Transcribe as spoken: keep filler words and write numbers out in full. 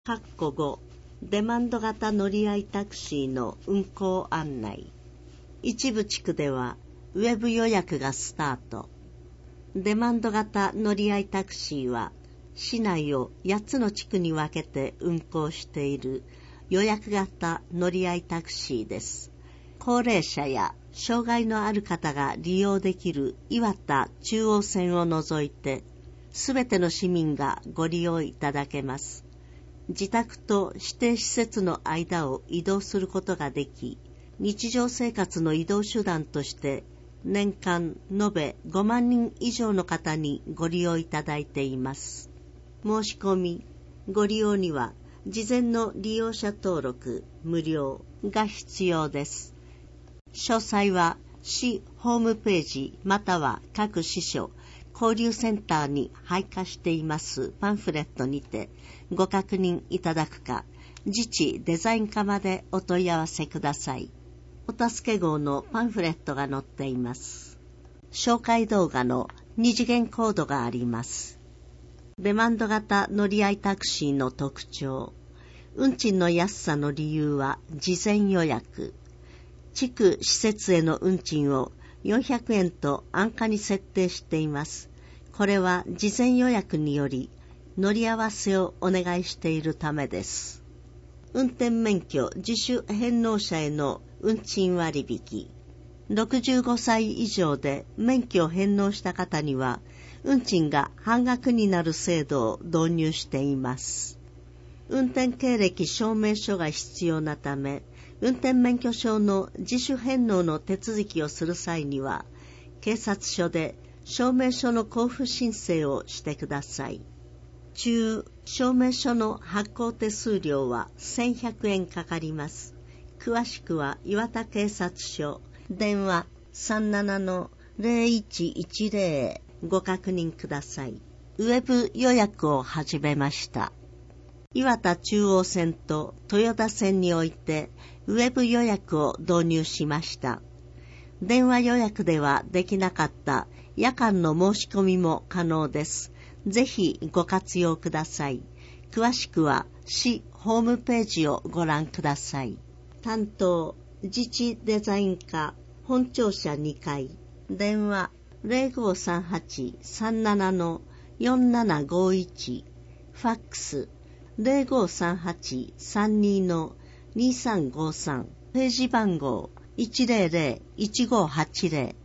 括弧ご、デマンド型乗り合いタクシーの運行案内。一部地区ではウェブ予約がスタート。デマンド型乗り合いタクシーは市内をやっつの地区に分けて運行している予約型乗り合いタクシーです。高齢者や障害のある方が利用できる磐田中央線を除いてすべての市民がご利用いただけます。自宅と指定施設の間を移動することができ、日常生活の移動手段として年間延べごまんにん以上の方にご利用いただいています。申し込み、ご利用には事前の利用者登録無料が必要です。詳細は市ホームページまたは各支所交流センターに配下していますパンフレットにてご確認いただくか、自治デザイン課までお問い合わせください。お助け号のパンフレットが載っています。紹介動画の二次元コードがあります。デマンド型乗り合いタクシーの特徴。運賃の安さの理由は事前予約。地区施設への運賃をよんひゃくえんと安価に設定しています。これは事前予約により乗り合わせをお願いしているためです。運転免許自主返納者への運賃割引。ろくじゅうごさい以上で免許を返納した方には運賃が半額になる制度を導入しています。運転経歴証明書が必要なため、運転免許証の自主返納の手続きをする際には、警察署で証明書の交付申請をしてください。中、証明書の発行手数料はせんひゃくえんかかります。詳しくは磐田警察署、電話 さんななのゼロいちいちゼロ へご確認ください。ウェブ予約を始めました。磐田中央線と豊田線においてウェブ予約を導入しました。電話予約ではできなかった夜間の申し込みも可能です。ぜひご活用ください。詳しくは市ホームページをご覧ください。担当自治デザイン課本庁舎にかい、電話 ゼロごさんはち さんななのよんななごいち、ファックスゼロごさんはち さんにのにさんごさん、ページ番号 いちゼロゼロ いちごはちゼロ